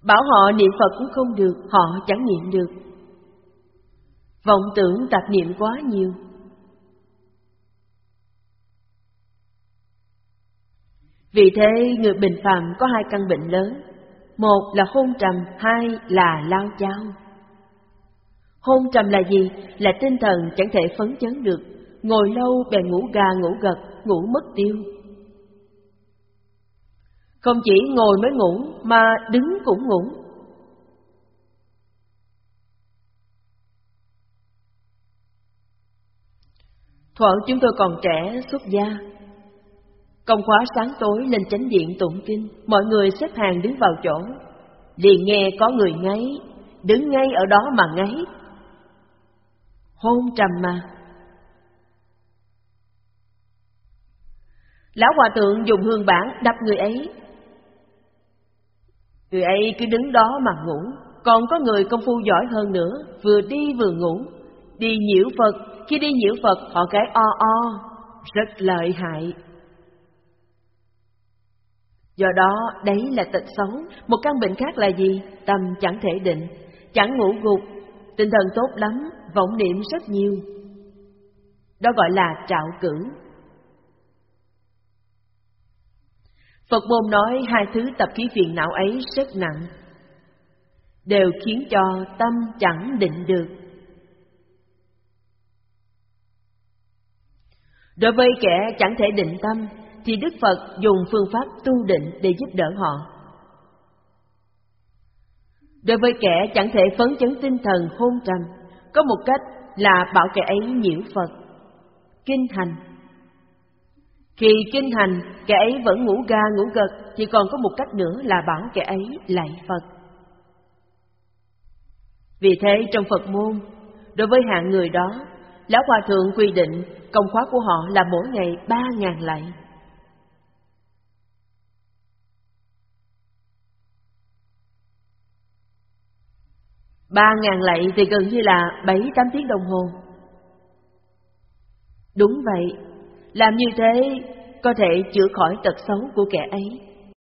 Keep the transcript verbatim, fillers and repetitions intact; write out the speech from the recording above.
Bảo họ niệm Phật cũng không được, họ chẳng niệm được. Vọng tưởng tạp niệm quá nhiều. Vì thế người bình phàm có hai căn bệnh lớn. Một là hôn trầm, hai là lao chao. Hôn trầm là gì? Là tinh thần chẳng thể phấn chấn được, ngồi lâu bèn ngủ gà ngủ gật, ngủ mất tiêu. Không chỉ ngồi mới ngủ, mà đứng cũng ngủ. Thuở chúng tôi còn trẻ xuất gia, công khóa sáng tối lên chánh điện tụng kinh, mọi người xếp hàng đứng vào chỗ, liền nghe có người ngáy, đứng ngay ở đó mà ngáy. Hôn trầm mà. Lão hòa thượng dùng hương bản đập người ấy. Người ấy cứ đứng đó mà ngủ. Còn có người công phu giỏi hơn nữa, vừa đi vừa ngủ. Đi nhiễu Phật, khi đi nhiễu Phật họ cái o o, rất lợi hại. Do đó đấy là tật xấu. Một căn bệnh khác là gì? Tâm chẳng thể định, chẳng ngủ gục, tinh thần tốt lắm, vọng niệm rất nhiều. Đó gọi là trạo cử. Phật môn nói hai thứ tập khí phiền não ấy rất nặng, đều khiến cho tâm chẳng định được. Đối với kẻ chẳng thể định tâm thì Đức Phật dùng phương pháp tu định để giúp đỡ họ. Đối với kẻ chẳng thể phấn chấn tinh thần hôn trầm, có một cách là bảo kẻ ấy nhiễu Phật, kinh hành. Khi kinh hành, kẻ ấy vẫn ngủ ga ngủ gật, thì còn có một cách nữa là bảo kẻ ấy lạy Phật. Vì thế trong Phật môn, đối với hạng người đó, Lão Hòa Thượng quy định công khóa của họ là mỗi ngày ba ngàn lạy. Ba ngàn lạy thì gần như là bảy tám tiếng đồng hồ. Đúng vậy, làm như thế có thể chữa khỏi tật xấu của kẻ ấy.